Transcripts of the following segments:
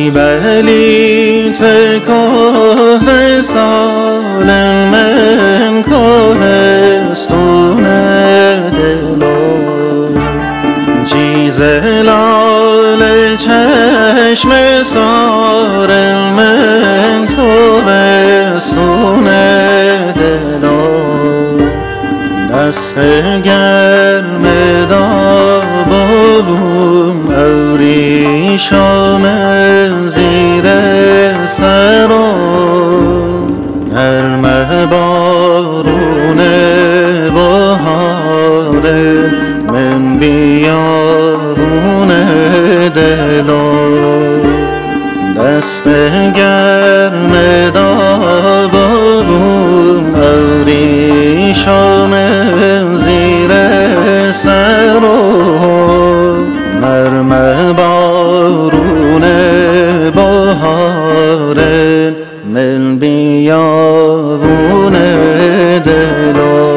بلی تکاه سال من کهستون دلو چیز لال چشم سار من تابستون دلو دست گرم دابوم ابریشم زیر سر و نرم بارون بهار من بیابون دلو دست گرم دابوم ابریشم زیر سر و نرم بارون بهار من بیابون دلو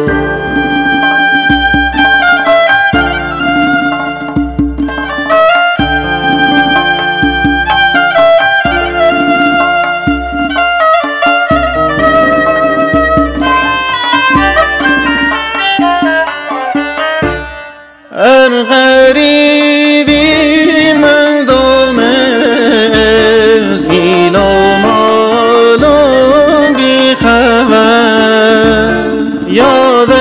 غریبی من دام از ایل و مال و بی خبر یاد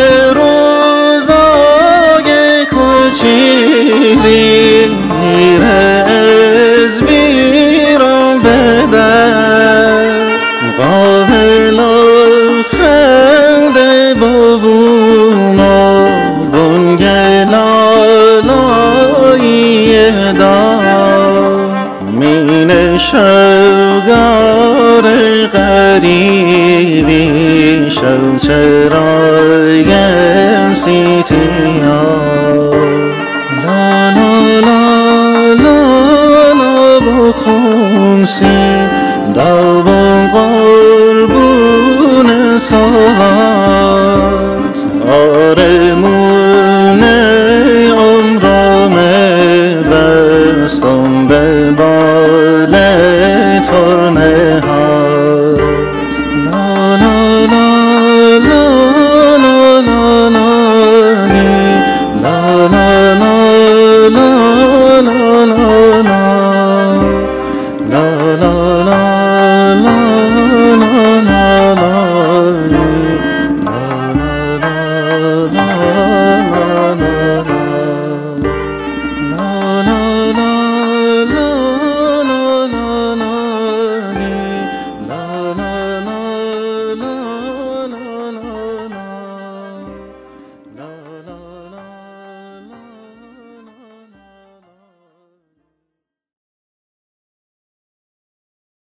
روزای کوچیلی میره از ویران بدر قابل و خنده بابوم و بنگلالای دار مین شوگار غریبی شو چرایم سیتیا لا لا لا لا لا بخون سی